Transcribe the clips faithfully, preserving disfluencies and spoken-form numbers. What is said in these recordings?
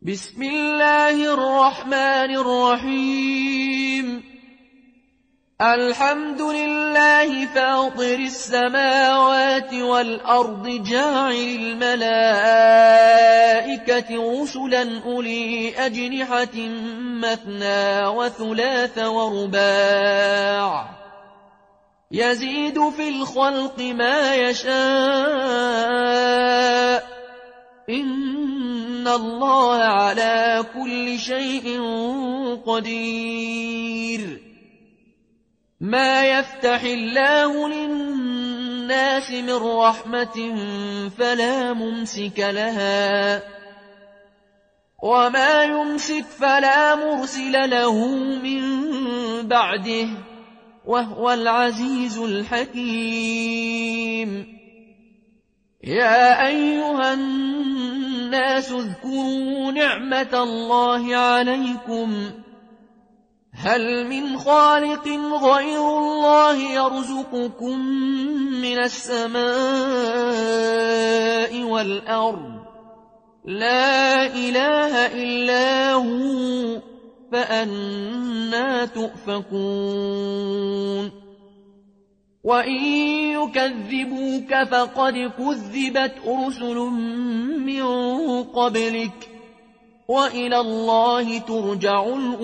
بسم الله الرحمن الرحيم الحمد لله فاطر السماوات والأرض جاعل الملائكة رسلا أولي أجنحة مثنى وثلاث ورباع يزيد في الخلق ما يشاء إن الله على كل شيء قدير ما يفتح الله للناس من رحمة فلا ممسك لها وما يمسك فلا مرسل له من بعده وهو العزيز الحكيم يا أيها الناس اذكروا نعمة الله عليكم هل من خالق غير الله يرزقكم من السماء والأرض لا إله إلا هو فأنى تؤفكون وإن يكذبوك فقد كذبت رسل من قبلك وإلى الله ترجع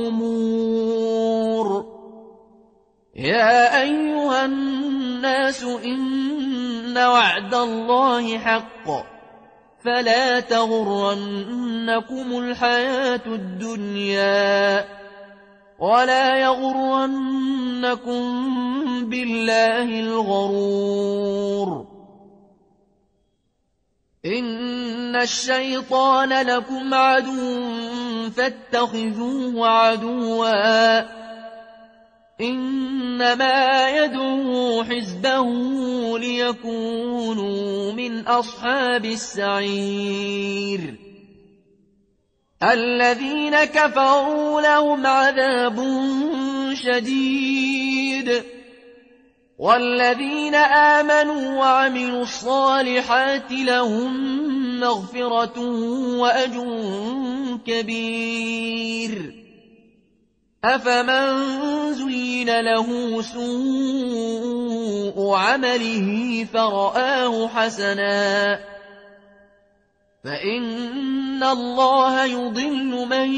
الأمور يا أيها الناس إن وعد الله حق فلا تغرنكم الحياة الدنيا ولا يغرنكم بالله الغرور إن الشيطان لكم عدو فاتخذوه عدوا إنما يدعو حزبه ليكونوا من أصحاب السعير الذين كفروا لهم عذاب شديد والذين آمنوا وعملوا الصالحات لهم مغفرة وأجر كبير أفمن زين له سوء عمله فرآه حسنا فإن الله يضل من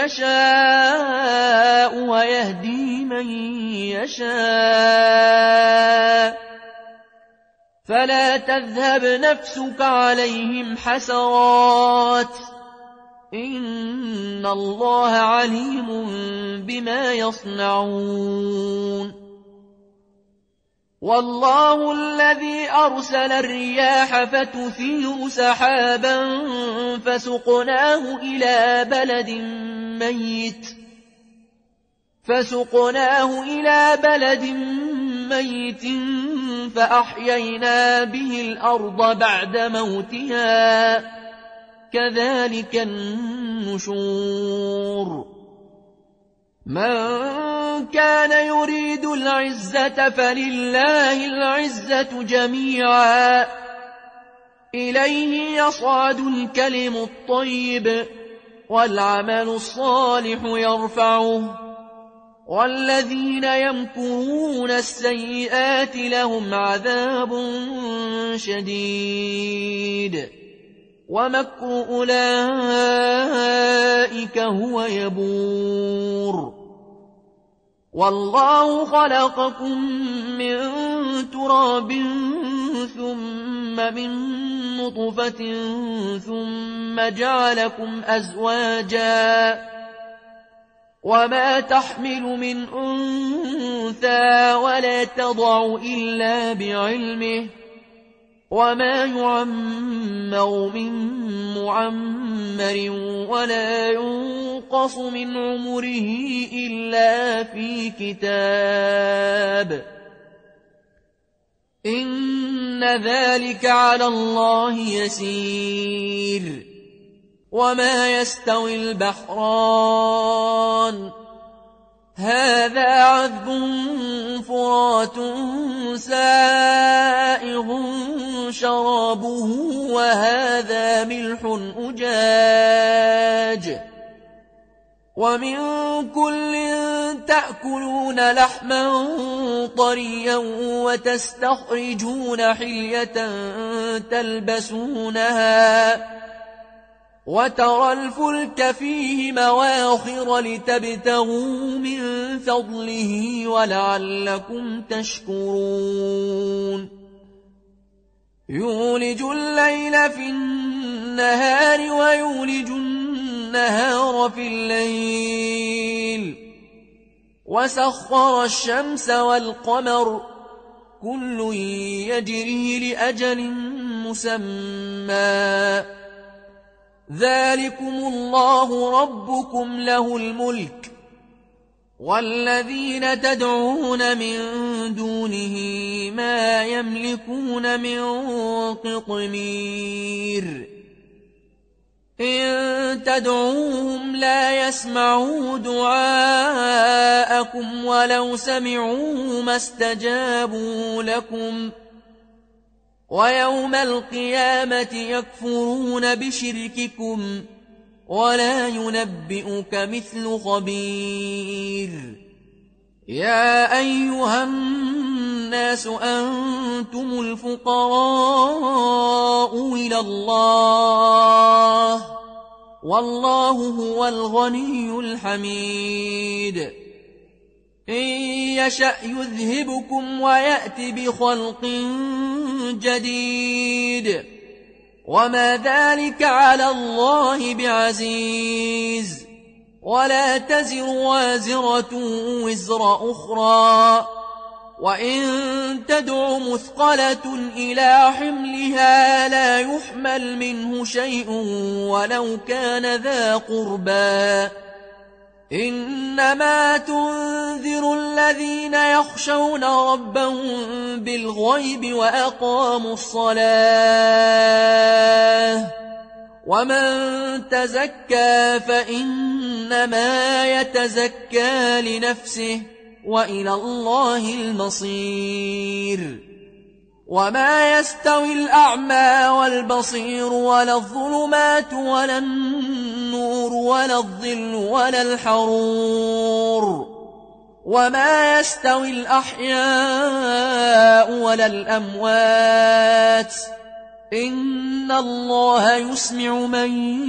يشاء ويهدي من يشاء فلا تذهب نفسك عليهم حسرات إن الله عليم بما يصنعون والله الذي أرسل الرياح فتثير سحابا فسقناه إلى بلد ميت فسقناه إلى بلد ميت فأحيينا به الأرض بعد موتها كذلك النشور من كان يريد العزة فلله العزة جميعا إليه يصعد الكلم الطيب والعمل الصالح يرفعه والذين يمكرون السيئات لهم عذاب شديد ومكر أولئك هو يبور والله خلقكم من تراب ثم من نطفة ثم جعلكم أزواجا وما تحمل من أنثى ولا تضع إلا بعلمه وما يعمر من معمر ولا ينقص من عمره إلا في كتاب إن ذلك على الله يسير وما يستوي البحران هذا عذب فرات سائغ شرابه وهذا ملح أجاج أزواج ومن كل تأكلون لحما طريا وتستخرجون حلية تلبسونها وترى الفلك فيه مواخر لتبتغوا من فضله ولعلكم تشكرون يولج الليل في النهار ويولج النهار في الليل وسخر الشمس والقمر كل يجري لأجل مسمى ذلكم الله ربكم له الملك والذين تدعون من دونه ما يملكون من قطمير إن تدعوهم لا يسمعوا دعاءكم ولو سمعوا ما استجابوا لكم ويوم القيامة يكفرون بشرككم ولا ينبئك مثل خبير يا أيها الناس أنتم الفقراء إلى الله والله هو الغني الحميد إن يشأ يذهبكم ويأتي بخلق جديد وما ذلك على الله بعزيز ولا تزر وازرة وزر أخرى وإن تدع مثقلة إلى حملها لا يحمل منه شيء ولو كان ذا قربى إنما تنذر الذين يخشون ربهم بالغيب وأقاموا الصلاة ومن تزكى فإنما يتزكى لنفسه وإلى الله المصير وما يستوي الأعمى والبصير ولا الظلمات ولا النور ولا الظل ولا الحرور وما يستوي الأحياء ولا الأموات إن الله يسمع من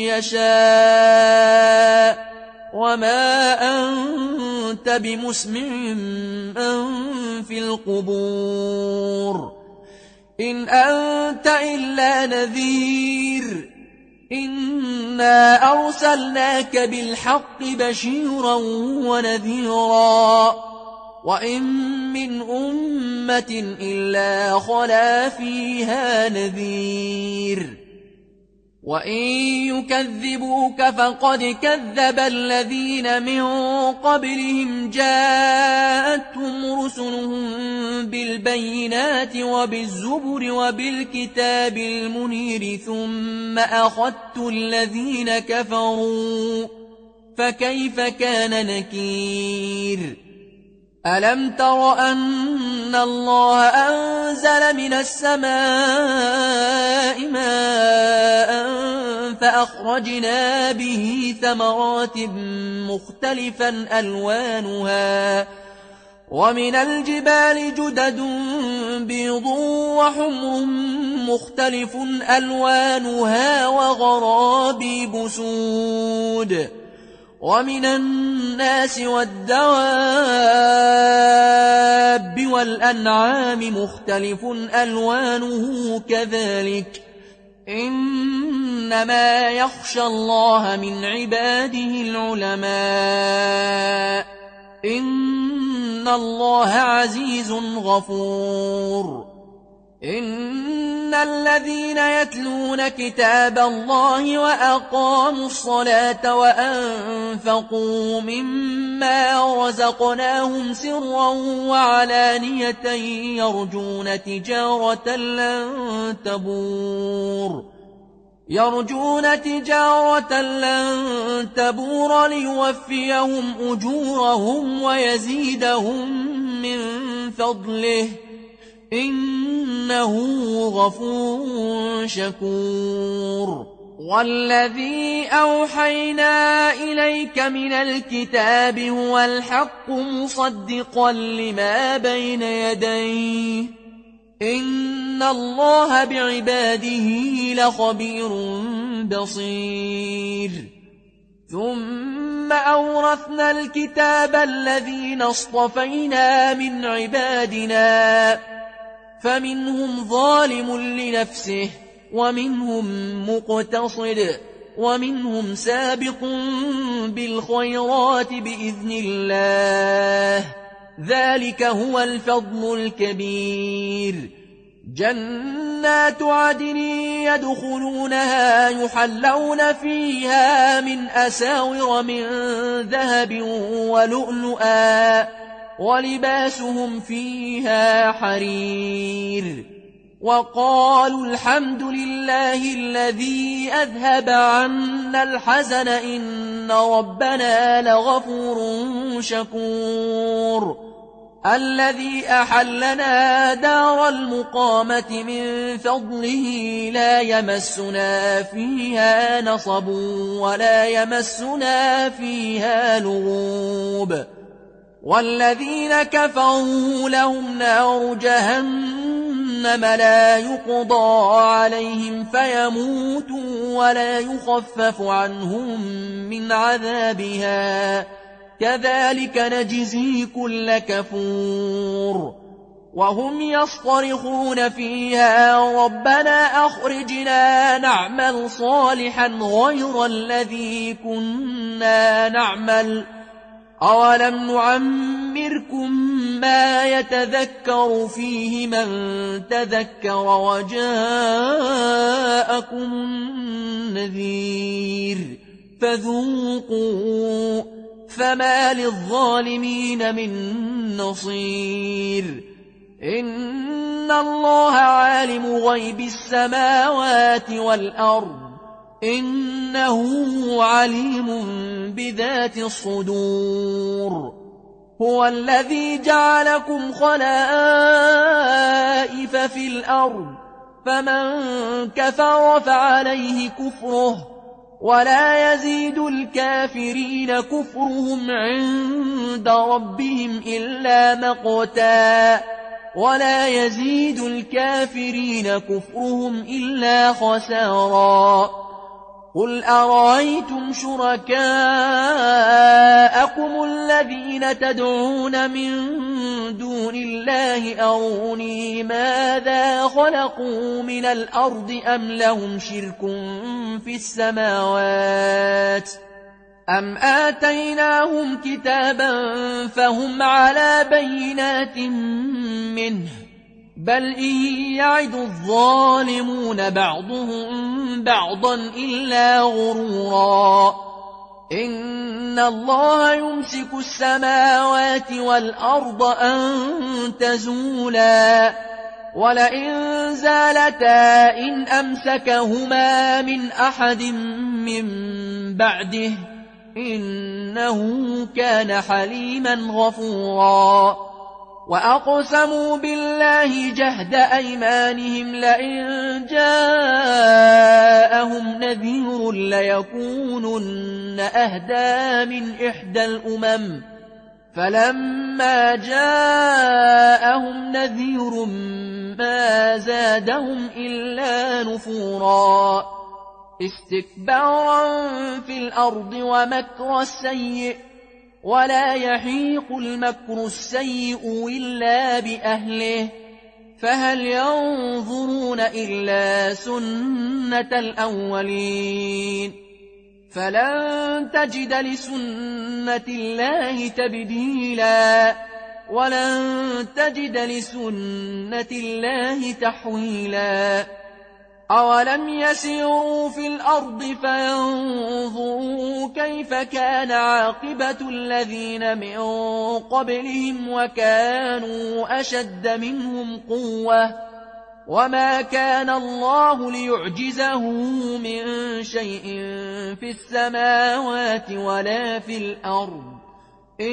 يشاء وما أنت بمسمع من في القبور إن أنت إلا نذير إنا أرسلناك بالحق بشيرا ونذيرا وإن من أمة إلا خلا فيها نذير وإن يكذبوك فقد كذب الذين من قبلهم جاءتهم رسلهم بالبينات وبالزبر وبالكتاب المنير ثم أخذت الذين كفروا فكيف كان نكير ألم تر أن الله أنزل من السماء ماء فأخرجنا به ثمرات مختلفا ألوانها ومن الجبال جدد بيض وحمر مختلف ألوانها وغرابيب سود ومن الناس والدواب والأنعام مختلف ألوانه كذلك إنما يخشى الله من عباده العلماء إن الله عزيز غفور إن الذين يتلون كتاب الله وأقاموا الصلاة وأنفقوا مما رزقناهم سرا وعلانية يرجون تجارة لن تبور يرجون تجارة لن تبور ليوفيهم أجورهم ويزيدهم من فضله إنه غفور شكور والذي أوحينا إليك من الكتاب هو الحق مصدقا لما بين يديه إن الله بعباده لخبير بصير ثم أورثنا الكتاب الذين اصطفينا من عبادنا فمنهم ظالم لنفسه ومنهم مقتصد ومنهم سابق بالخيرات بإذن الله ذلك هو الفضل الكبير جنات عدن يدخلونها يحلون فيها من أساور من ذهب ولؤلؤا ولباسهم فيها حرير وقالوا الحمد لله الذي أذهب عنا الحزن إن ربنا لغفور شكور الذي أحلنا دار المقامة من فضله لا يمسنا فيها نصب ولا يمسنا فيها لغوب والذين كفروا لهم نار جهنم لا يقضى عليهم فيموتوا ولا يخفف عنهم من عذابها كذلك نجزي كل كفور وهم يصطرخون فيها ربنا أخرجنا نعمل صالحا غير الذي كنا نعمل أولم نعمركم ما يتذكر فيه من تذكر وجاءكم النذير فذوقوا فما للظالمين من نصير إن الله عالم غيب السماوات والأرض إنه عليم بذات الصدور هو الذي جعلكم خلائف في الأرض فمن كفر فعليه كفره ولا يزيد الكافرين كفرهم عند ربهم إلا مقتا ولا يزيد الكافرين كفرهم إلا خسارا قل أرأيتم شركاءكم الذين تدعون من دون الله أروني ماذا خلقوا من الأرض أم لهم شرك في السماوات أم آتيناهم كتابا فهم على بينات منه بل إن يعد الظالمون بعضهم بعضا إلا غرورا إن الله يمسك السماوات والأرض أن تزولا ولئن زالتا إن أمسكهما من أحد من بعده إنه كان حليما غفورا وأقسموا بالله جهد أيمانهم لئن جاءهم نذير ليكونن أهدى من إحدى الأمم فلما جاءهم نذير ما زادهم إلا نفورا استكبارا في الأرض ومكر السيء ولا يحيق المكر السيء إلا بأهله فهل ينظرون إلا سنة الأولين فلن تجد لسنة الله تبديلا ولن تجد لسنة الله تحويلا أولم يسيروا في الأرض فينظروا كيف كان عاقبة الذين من قبلهم وكانوا أشد منهم قوة وما كان الله ليعجزه من شيء في السماوات ولا في الأرض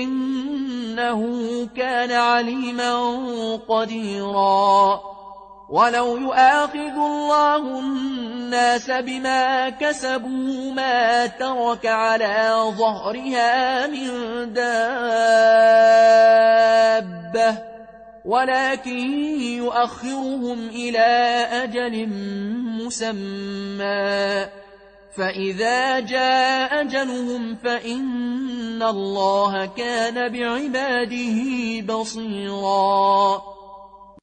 إنه كان عليما قديرا ولو يؤاخذ الله الناس بما كسبوا ما ترك على ظهرها من دابة ولكن يؤخرهم إلى أجل مسمى فإذا جاء أجلهم فإن الله كان بعباده بصيراً